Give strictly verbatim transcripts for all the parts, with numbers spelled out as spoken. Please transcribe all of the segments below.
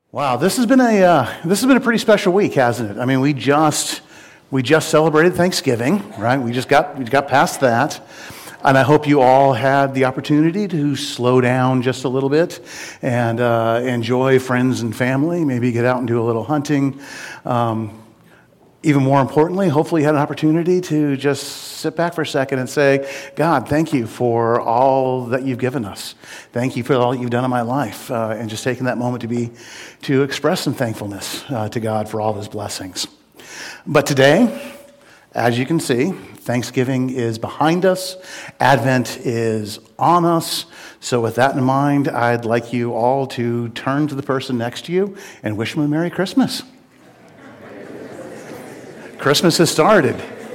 Wow, this has been a uh, this has been a pretty special week, hasn't it? I mean, we just we just celebrated Thanksgiving, right? We just got we got past that, and I hope you all had the opportunity to slow down just a little bit and uh, enjoy friends and family. Maybe get out and do a little hunting. Um, Even more importantly, hopefully you had an opportunity to just sit back for a second and say, God, thank you for all that you've given us. Thank you for all you've done in my life. Uh, and just taking that moment to be, to express some thankfulness uh, to God for all his blessings. But today, as you can see, Thanksgiving is behind us. Advent is on us. So with that in mind, I'd like you all to turn to the person next to you and wish them a Merry Christmas. Christmas has started.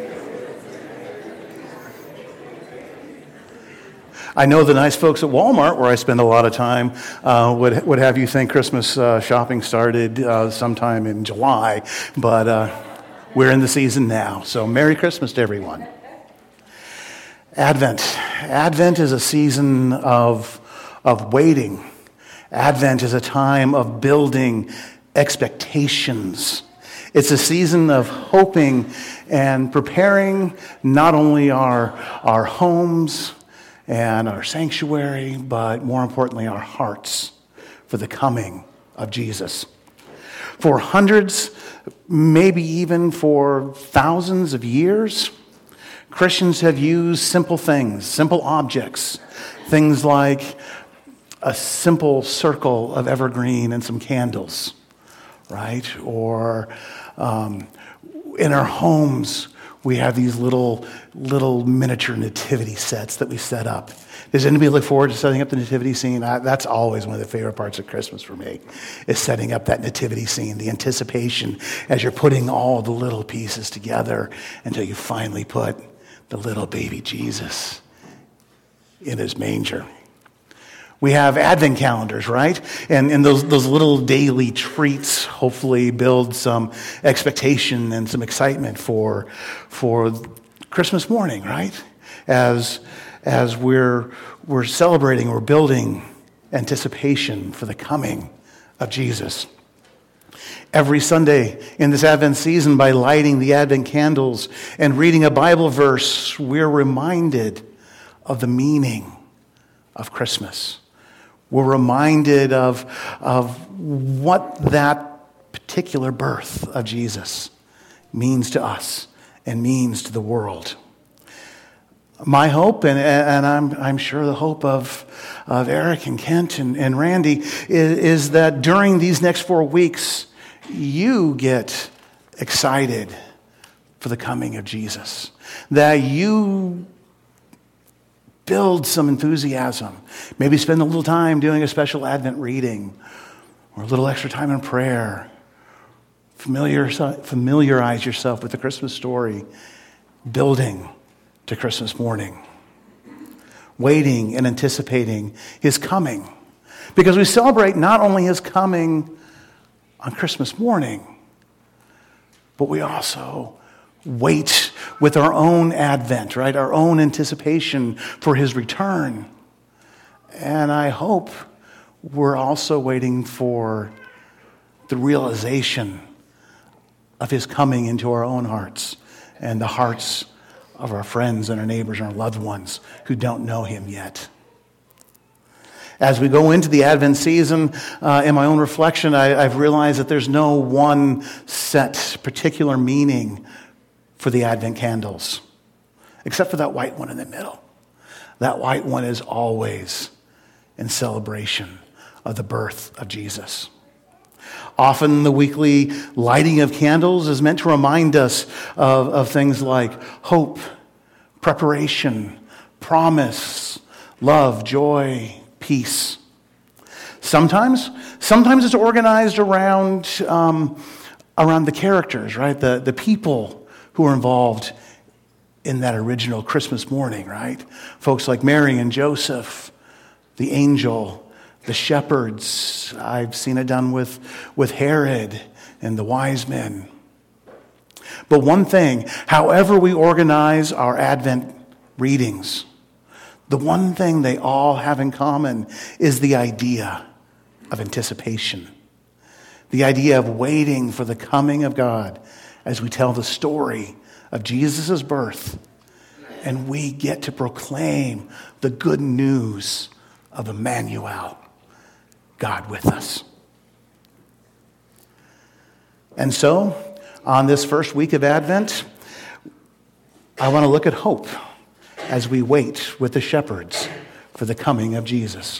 I know the nice folks at Walmart, where I spend a lot of time, uh, would would have you think Christmas uh, shopping started uh, sometime in July, but uh, we're in the season now. So Merry Christmas to everyone. Advent. Advent is a season of of waiting. Advent is a time of building expectations. It's a season of hoping and preparing not only our, our homes and our sanctuary, but more importantly, our hearts for the coming of Jesus. For hundreds, maybe even for thousands of years, Christians have used simple things, simple objects, things like a simple circle of evergreen and some candles, right? Or um, in our homes, we have these little little miniature nativity sets that we set up. Does anybody look forward to setting up the nativity scene? I, that's always one of the favorite parts of Christmas for me, is setting up that nativity scene, the anticipation as you're putting all the little pieces together until you finally put the little baby Jesus in his manger. We have Advent calendars, right? And, and those, those little daily treats hopefully build some expectation and some excitement for, for Christmas morning, right? As, as we're, we're celebrating, we're building anticipation for the coming of Jesus. Every Sunday in this Advent season, by lighting the Advent candles and reading a Bible verse, we're reminded of the meaning of Christmas. We're reminded of, of what that particular birth of Jesus means to us and means to the world. My hope, and, and I'm, I'm sure the hope of, of Eric and Kent and, and Randy, is, is that during these next four weeks, you get excited for the coming of Jesus. That you build some enthusiasm. Maybe spend a little time doing a special Advent reading or a little extra time in prayer. Familiar, familiarize yourself with the Christmas story, building to Christmas morning, waiting and anticipating his coming. Because we celebrate not only his coming on Christmas morning, but we also wait with our own advent, right? Our own anticipation for his return. And I hope we're also waiting for the realization of his coming into our own hearts and the hearts of our friends and our neighbors and our loved ones who don't know him yet. As we go into the Advent season, uh, in my own reflection, I, I've realized that there's no one set particular meaning for the Advent candles, except for that white one in the middle. That white one is always in celebration of the birth of Jesus. Often the weekly lighting of candles is meant to remind us of, of things like hope, preparation, promise, love, joy, peace. Sometimes, sometimes it's organized around, um, around the characters, right? The, the people who are involved in that original Christmas morning, right? Folks like Mary and Joseph, the angel, the shepherds. I've seen it done with, with Herod and the wise men. But one thing, however we organize our Advent readings, the one thing they all have in common is the idea of anticipation. The idea of waiting for the coming of God as we tell the story of Jesus' birth, and we get to proclaim the good news of Emmanuel, God with us. And so, on this first week of Advent, I want to look at hope as we wait with the shepherds for the coming of Jesus.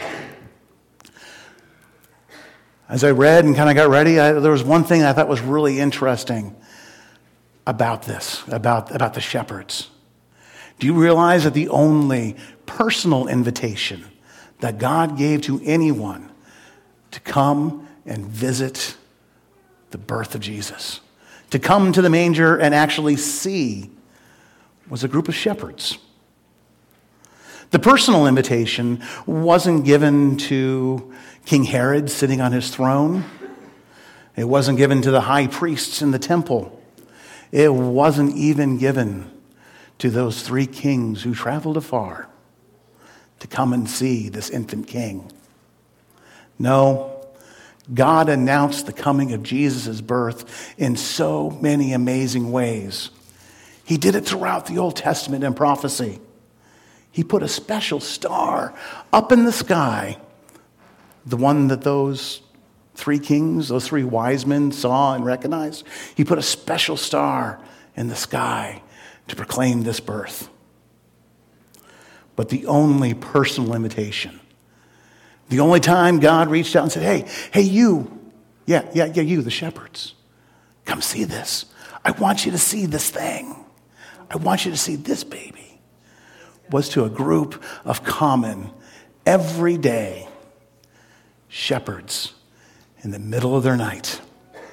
As I read and kind of got ready, I, there was one thing I thought was really interesting about this, about, about the shepherds. Do you realize that the only personal invitation that God gave to anyone to come and visit the birth of Jesus, to come to the manger and actually see, was a group of shepherds? The personal invitation wasn't given to King Herod sitting on his throne. It wasn't given to the high priests in the temple. It wasn't even given to those three kings who traveled afar to come and see this infant king. No, God announced the coming of Jesus' birth in so many amazing ways. He did it throughout the Old Testament and prophecy. He put a special star up in the sky, the one that those three kings, those three wise men saw and recognized. He put a special star in the sky to proclaim this birth. But the only personal invitation, the only time God reached out and said, hey, hey, you, yeah, yeah, yeah, you, the shepherds, come see this. I want you to see this thing. I want you to see this baby, was to a group of common, everyday shepherds in the middle of their night.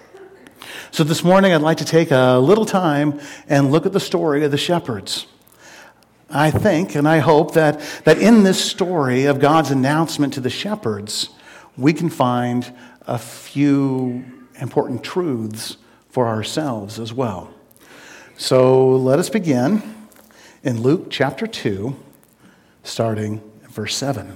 So this morning I'd like to take a little time and look at the story of the shepherds. I think and I hope that, that in this story of God's announcement to the shepherds, we can find a few important truths for ourselves as well. So let us begin in Luke chapter two, starting at verse seven.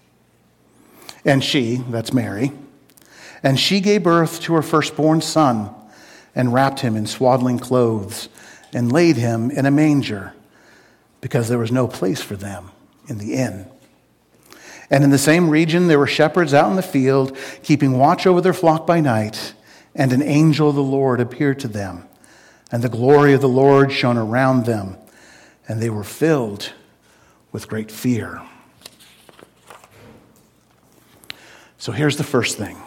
And she, that's Mary, and she gave birth to her firstborn son and wrapped him in swaddling clothes and laid him in a manger, because there was no place for them in the inn. And in the same region there were shepherds out in the field, keeping watch over their flock by night, and an angel of the Lord appeared to them, and the glory of the Lord shone around them, and they were filled with great fear. So here's the first thing.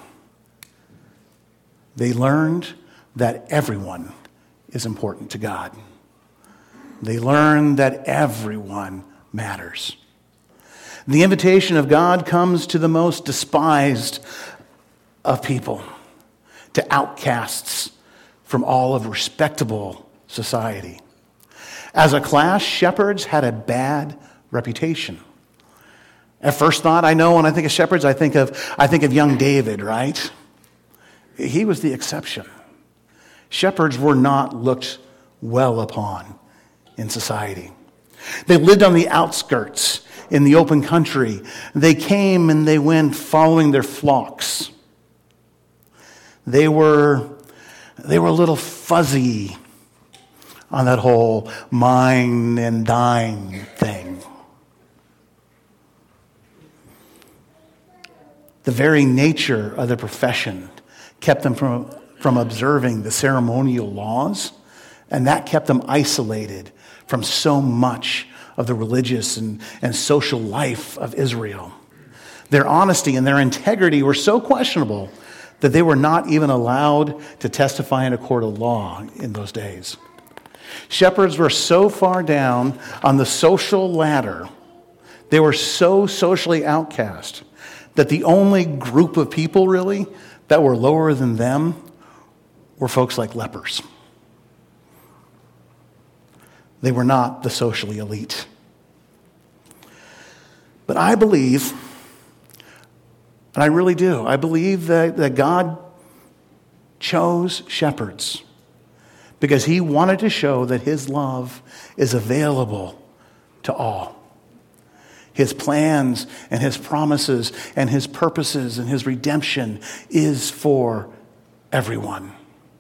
They learned that everyone is important to God. They learned that everyone matters. The invitation of God comes to the most despised of people, to outcasts from all of respectable society. As a class, shepherds had a bad reputation. At first thought, I know when I think of shepherds, I think of I think of young David, right? He was the exception. Shepherds were not looked well upon in society. They lived on the outskirts, in the open country. They came and they went following their flocks. They were, they were a little fuzzy on that whole mine and thine thing. The very nature of their profession kept them from, from observing the ceremonial laws, and that kept them isolated from so much of the religious and, and social life of Israel. Their honesty and their integrity were so questionable that they were not even allowed to testify in a court of law in those days. Shepherds were so far down on the social ladder, they were so socially outcast, that the only group of people really that were lower than them were folks like lepers. They were not the socially elite. But I believe, and I really do, I believe that, that God chose shepherds because he wanted to show that his love is available to all. His plans and his promises and his purposes and his redemption is for everyone.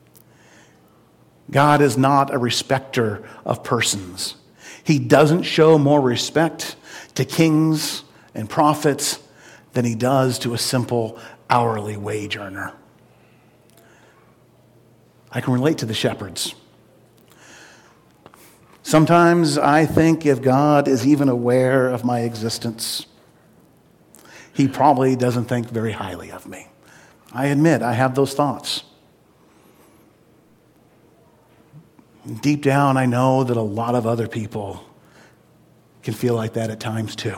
God is not a respecter of persons. He doesn't show more respect to kings and prophets than he does to a simple hourly wage earner. I can relate to the shepherds. Sometimes I think if God is even aware of my existence, he probably doesn't think very highly of me. I admit I have those thoughts. Deep down, I know that a lot of other people can feel like that at times too.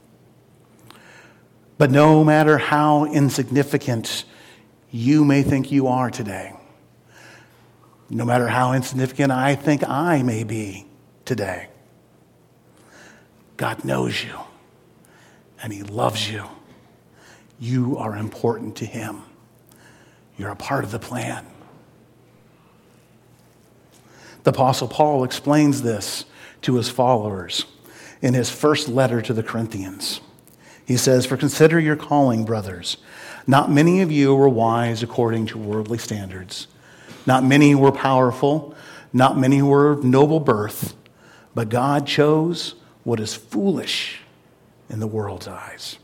But no matter how insignificant you may think you are today, no matter how insignificant I think I may be today, God knows you and he loves you. You are important to him. You're a part of the plan. The Apostle Paul explains this to his followers in his first letter to the Corinthians. He says, "For consider your calling, brothers. Not many of you were wise according to worldly standards. Not many were powerful. Not many were of noble birth. But God chose what is foolish in the world's eyes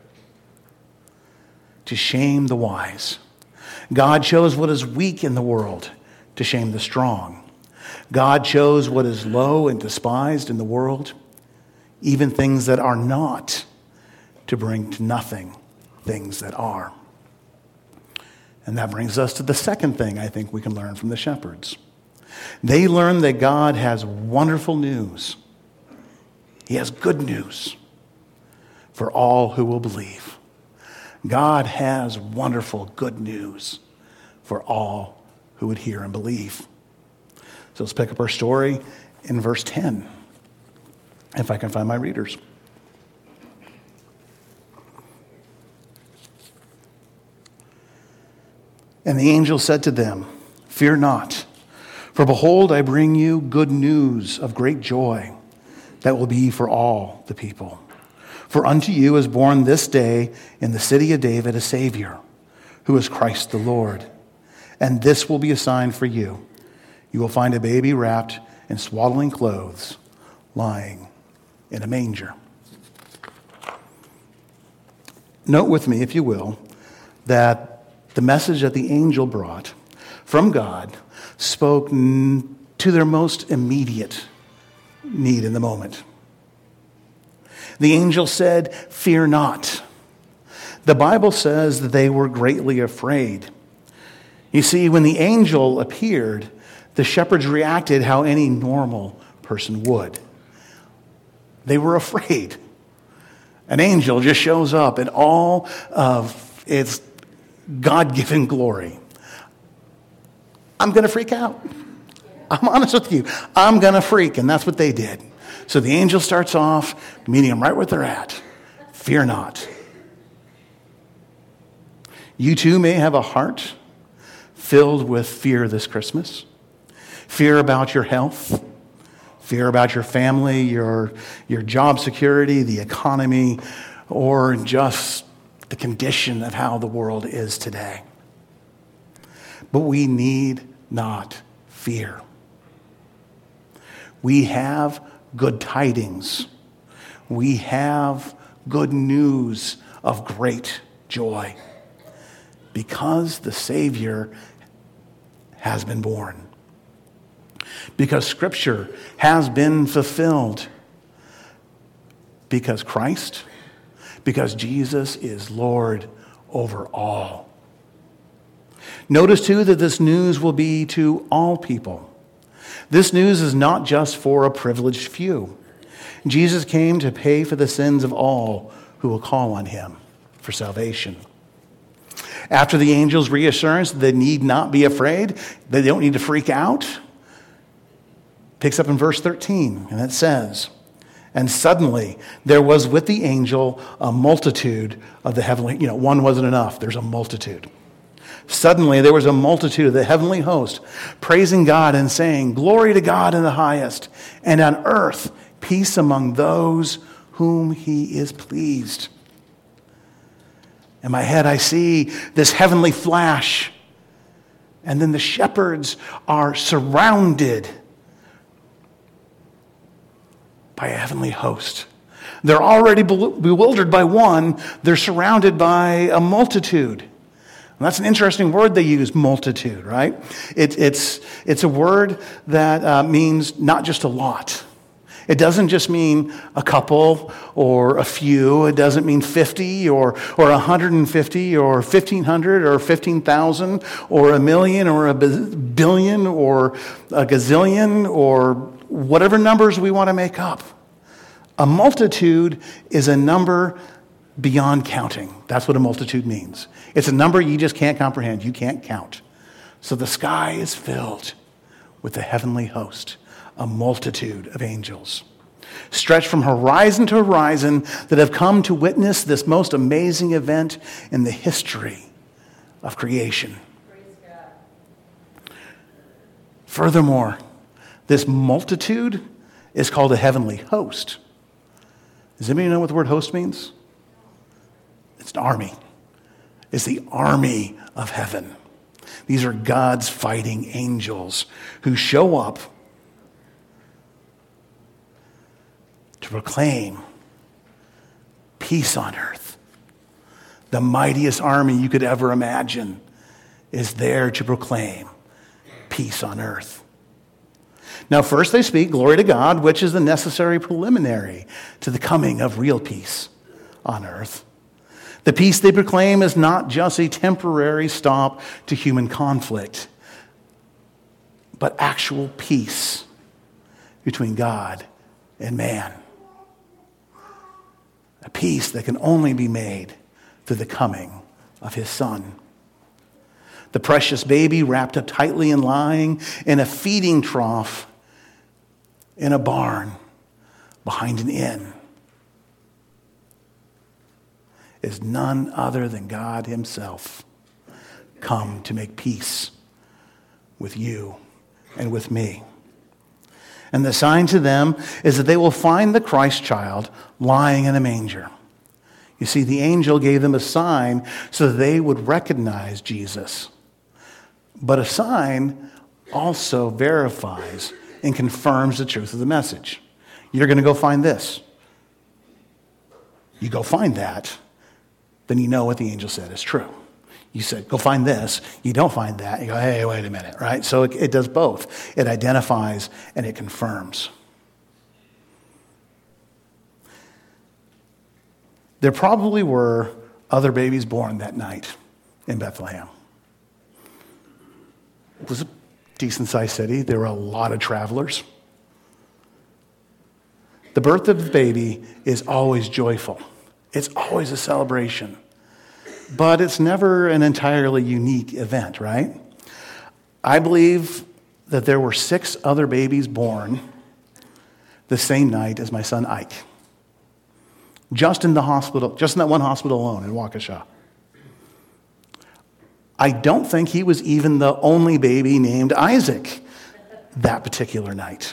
to shame the wise. God chose what is weak in the world to shame the strong. God chose what is low and despised in the world, even things that are not, to bring to nothing things that are." And that brings us to the second thing I think we can learn from the shepherds. They learned that God has wonderful news. He has good news for all who will believe. God has wonderful good news for all who would hear and believe. So let's pick up our story in verse ten, if I can find my readers. "And the angel said to them, 'Fear not, for behold, I bring you good news of great joy that will be for all the people. For unto you is born this day in the city of David a Savior, who is Christ the Lord. And this will be a sign for you. You will find a baby wrapped in swaddling clothes, lying in a manger.'" Note with me, if you will, that the message that the angel brought from God spoke to their most immediate need in the moment. The angel said, "Fear not." The Bible says that they were greatly afraid. You see, when the angel appeared, the shepherds reacted how any normal person would. They were afraid. An angel just shows up in all of its God-given glory. I'm going to freak out. I'm honest with you. I'm going to freak, and that's what they did. So the angel starts off, meeting them right where they're at. Fear not. You too may have a heart filled with fear this Christmas. Fear about your health, fear about your family, your, your job security, the economy, or just the condition of how the world is today. But we need not fear. We have good tidings. We have good news of great joy because the Savior has been born. Because Scripture has been fulfilled. Because Christ, because Jesus is Lord over all. Notice too that this news will be to all people. This news is not just for a privileged few. Jesus came to pay for the sins of all who will call on him for salvation. After the angel's reassurance that they need not be afraid, they don't need to freak out, picks up in verse thirteen, and it says, "And suddenly there was with the angel a multitude of the heavenly," you know, one wasn't enough, there's a multitude. "Suddenly there was a multitude of the heavenly host, praising God and saying, 'Glory to God in the highest, and on earth peace among those whom he is pleased.'" In my head, I see this heavenly flash And then the shepherds are surrounded by a heavenly host. They're already bewildered by one. They're surrounded by a multitude. And that's an interesting word they use, multitude, right? It, it's, it's a word that uh, means not just a lot. It doesn't just mean a couple or a few. It doesn't mean fifty or, or one hundred fifty or fifteen hundred or fifteen thousand or a million or a billion or a gazillion or whatever numbers we want to make up. A multitude is a number beyond counting. That's what a multitude means. It's a number you just can't comprehend. You can't count. So the sky is filled with the heavenly host, a multitude of angels, stretched from horizon to horizon, that have come to witness this most amazing event in the history of creation. Praise God. Furthermore, this multitude is called a heavenly host. Does anybody know what the word host means? It's an army. It's the army of heaven. These are God's fighting angels who show up to proclaim peace on earth. The mightiest army you could ever imagine is there to proclaim peace on earth. Now, first they speak glory to God, which is the necessary preliminary to the coming of real peace on earth. The peace they proclaim is not just a temporary stop to human conflict, but actual peace between God and man. A peace that can only be made through the coming of his Son. The precious baby wrapped up tightly and lying in a feeding trough in a barn behind an inn is none other than God himself, come to make peace with you and with me. And the sign to them is that they will find the Christ child lying in a manger. You see, the angel gave them a sign so that they would recognize Jesus. But a sign also verifies and confirms the truth of the message. You're going to go find this. You go find that, then you know what the angel said is true. You said, go find this. You don't find that. You go, hey, wait a minute, right? So it, it does both. It identifies and it confirms. There probably were other babies born that night in Bethlehem. It was a decent-sized city. There were a lot of travelers. The birth of the baby is always joyful. It's always a celebration. But it's never an entirely unique event, right? I believe that there were six other babies born the same night as my son Ike. Just in the hospital, just in that one hospital alone in Waukesha. I don't think he was even the only baby named Isaac that particular night.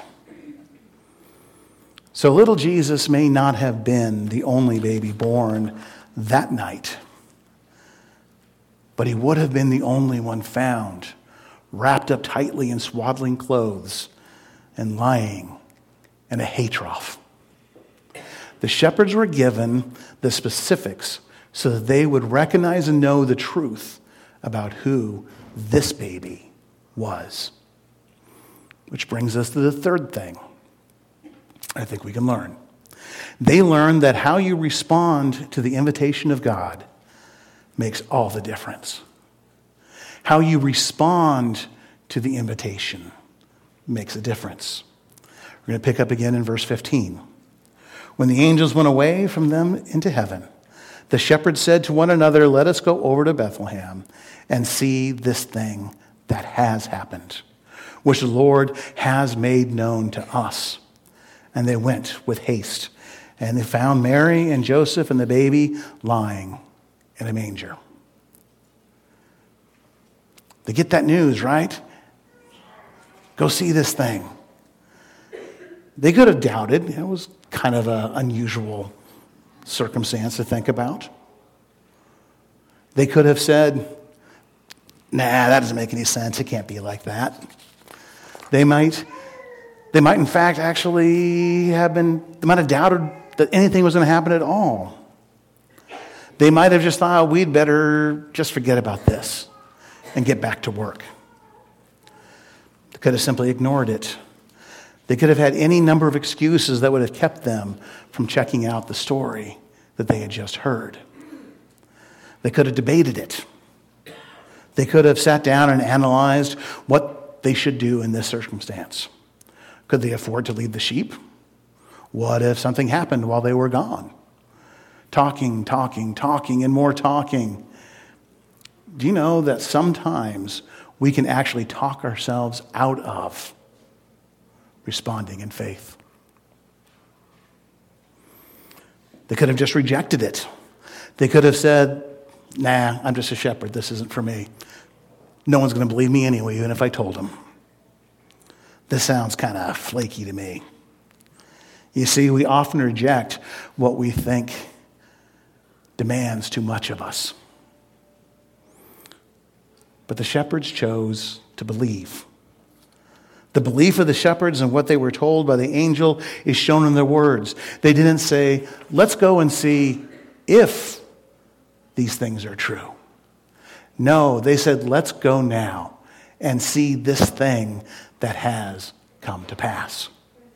So little Jesus may not have been the only baby born that night, but he would have been the only one found, wrapped up tightly in swaddling clothes and lying in a hay trough. The shepherds were given the specifics so that they would recognize and know the truth about who this baby was. Which brings us to the third thing I think we can learn. They learned that how you respond to the invitation of God makes all the difference. How you respond to the invitation makes a difference. We're going to pick up again in verse fifteen. When the angels went away from them into heaven, the shepherds said to one another, let us go over to Bethlehem and see this thing that has happened, which the Lord has made known to us. And they went with haste, and they found Mary and Joseph and the baby lying in a manger. They get that news, right? Go see this thing. They could have doubted. It was kind of an unusual circumstance to think about. They could have said, Nah, that doesn't make any sense. It can't be like that. They might, they might in fact actually have been, they might have doubted that anything was going to happen at all. They might have just thought, we'd better just forget about this and get back to work. They could have simply ignored it. They could have had any number of excuses that would have kept them from checking out the story that they had just heard. They could have debated it. They could have sat down and analyzed what they should do in this circumstance. Could they afford to lead the sheep? What if something happened while they were gone? Talking, talking, talking, and more talking. Do you know that sometimes we can actually talk ourselves out of responding in faith? They could have just rejected it. They could have said, nah, I'm just a shepherd. This isn't for me. No one's going to believe me anyway, even if I told them. This sounds kind of flaky to me. You see, we often reject what we think demands too much of us. But the shepherds chose to believe. The belief of the shepherds and what they were told by the angel is shown in their words. They didn't say, let's go and see if these things are true. No, they said, let's go now and see this thing that has come to pass.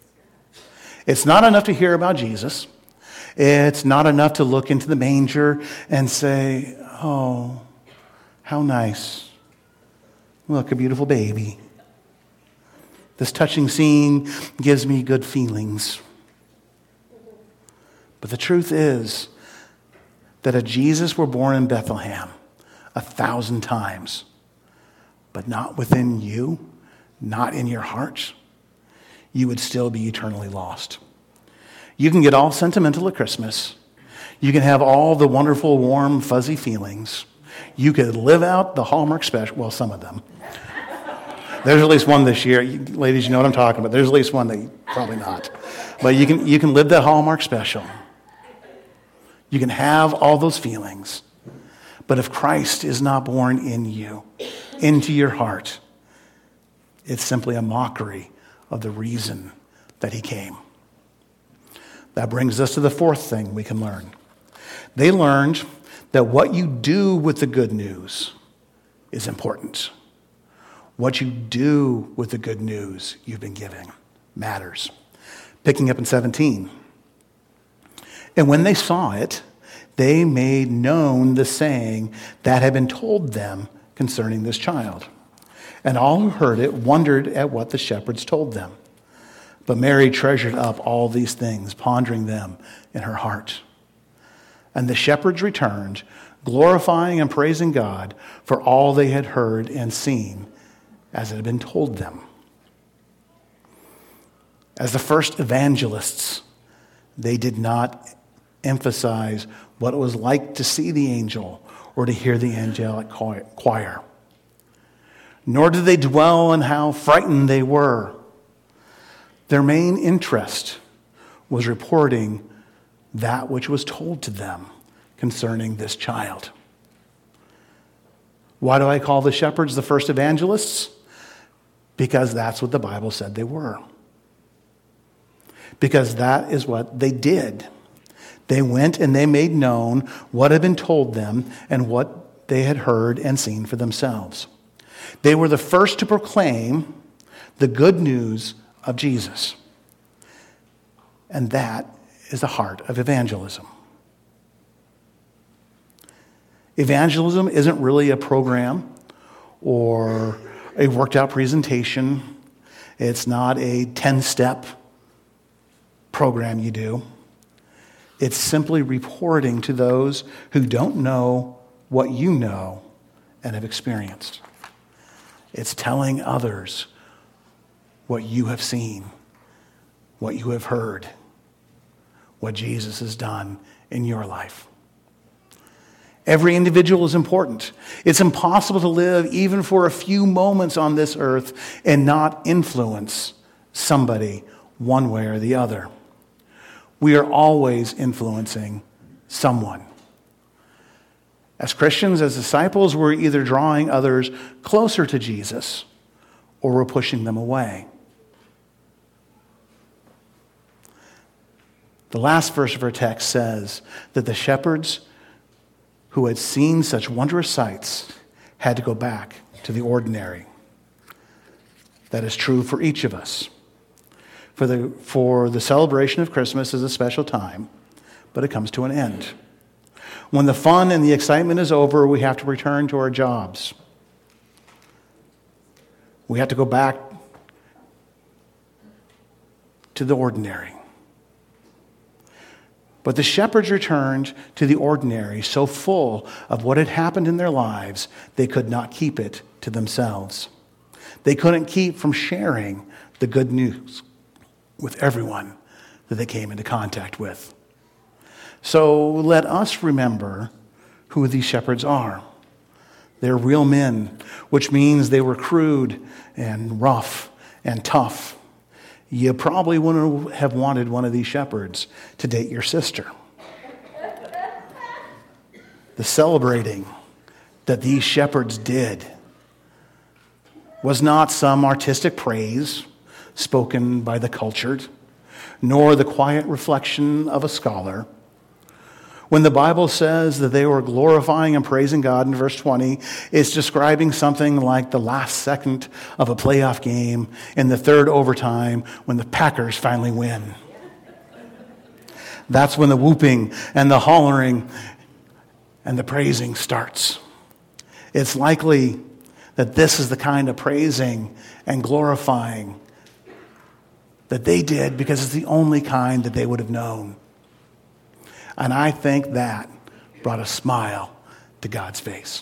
It's not enough to hear about Jesus. It's not enough to look into the manger and say, oh, how nice. Look, a beautiful baby. This touching scene gives me good feelings. But the truth is that if Jesus were born in Bethlehem a thousand times, but not within you, not in your heart, you would still be eternally lost. You can get all sentimental at Christmas. You can have all the wonderful, warm, fuzzy feelings. You could live out the Hallmark special. Well, some of them. There's at least one this year. You, ladies, you know what I'm talking about. There's at least one that you, probably not. But you can, you can live that Hallmark special. You can have all those feelings. But if Christ is not born in you, into your heart, it's simply a mockery of the reason that he came. That brings us to the fourth thing we can learn. They learned that what you do with the good news is important. What you do with the good news you've been given matters. Picking up in seventeen. And when they saw it, they made known the saying that had been told them concerning this child. And all who heard it wondered at what the shepherds told them. But Mary treasured up all these things, pondering them in her heart. And the shepherds returned, glorifying and praising God for all they had heard and seen, as it had been told them. As the first evangelists, they did not emphasize what it was like to see the angel or to hear the angelic choir. Nor did they dwell on how frightened they were. Their main interest was reporting that which was told to them concerning this child. Why do I call the shepherds the first evangelists? Because that's what the Bible said they were. Because that is what they did. They went and they made known what had been told them and what they had heard and seen for themselves. They were the first to proclaim the good news of Jesus. And that is the heart of evangelism. Evangelism isn't really a program or a worked out presentation. It's not a ten-step program you do. It's simply reporting to those who don't know what you know and have experienced. It's telling others what you have seen, what you have heard, what Jesus has done in your life. Every individual is important. It's impossible to live even for a few moments on this earth and not influence somebody one way or the other. We are always influencing someone. As Christians, as disciples, we're either drawing others closer to Jesus or we're pushing them away. The last verse of our text says that the shepherds who had seen such wondrous sights had to go back to the ordinary. That is true for each of us. For the, for the celebration of Christmas is a special time, but it comes to an end. When the fun and the excitement is over, we have to return to our jobs. We have to go back to the ordinary. But the shepherds returned to the ordinary, so full of what had happened in their lives, they could not keep it to themselves. They couldn't keep from sharing the good news with everyone that they came into contact with. So let us remember who these shepherds are. They're real men, which means they were crude and rough and tough. You probably wouldn't have wanted one of these shepherds to date your sister. The celebrating that these shepherds did was not some artistic praise spoken by the cultured, nor the quiet reflection of a scholar. When the Bible says that they were glorifying and praising God in verse twenty, it's describing something like the last second of a playoff game in the third overtime when the Packers finally win. That's when the whooping and the hollering and the praising starts. It's likely that this is the kind of praising and glorifying that they did because it's the only kind that they would have known. And I think that brought a smile to God's face.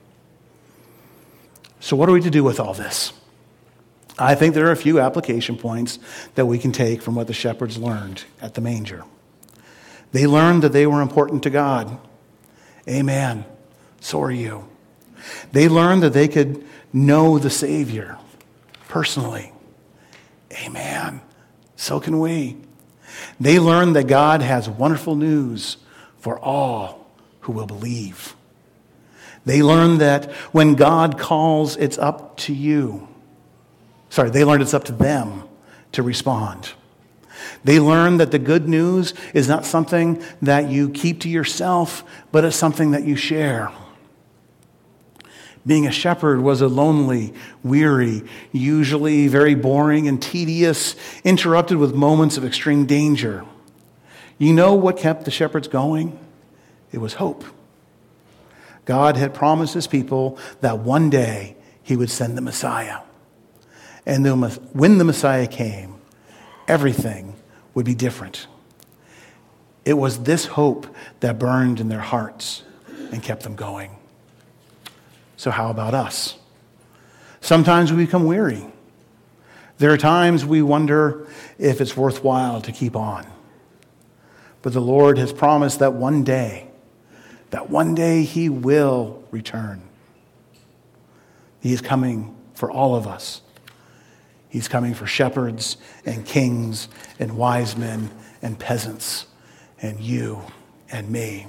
So what are we to do with all this? I think there are a few application points that we can take from what the shepherds learned at the manger. They learned that they were important to God. Amen. So are you. They learned that they could know the Savior personally. Amen. So can we. They learned that God has wonderful news for all who will believe. They learned that when God calls, it's up to you. Sorry, they learned it's up to them to respond. They learned that the good news is not something that you keep to yourself, but it's something that you share. Being a shepherd was a lonely, weary, usually very boring and tedious, interrupted with moments of extreme danger. You know what kept the shepherds going? It was hope. God had promised his people that one day he would send the Messiah. And when the Messiah came, everything would be different. It was this hope that burned in their hearts and kept them going. So how about us? Sometimes we become weary. There are times we wonder if it's worthwhile to keep on. But the Lord has promised that one day, that one day he will return. He is coming for all of us. He's coming for shepherds and kings and wise men and peasants and you and me.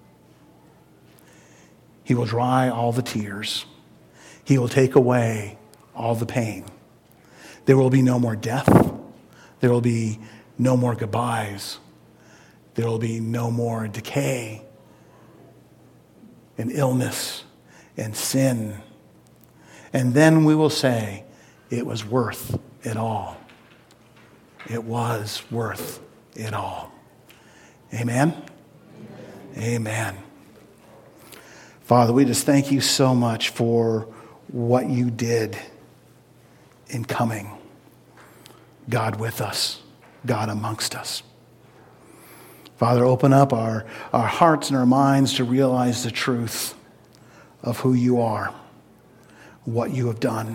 He will dry all the tears. He will take away all the pain. There will be no more death. There will be no more goodbyes. There will be no more decay and illness and sin. And then we will say, it was worth it all. It was worth it all. Amen? Amen. Amen. Father, we just thank you so much for what you did in coming. God with us, God amongst us. Father, open up our, our hearts and our minds to realize the truth of who you are, what you have done.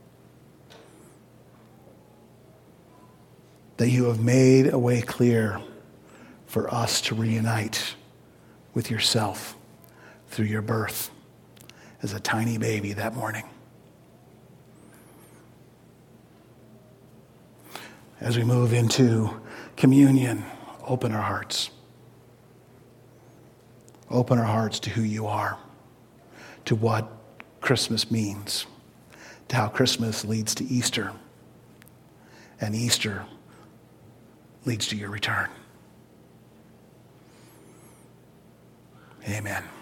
That you have made a way clear for us to reunite with yourself through your birth as a tiny baby that morning. As we move into communion, open our hearts. Open our hearts to who you are. to what Christmas means, to how Christmas leads to Easter, and Easter leads to your return. Amen.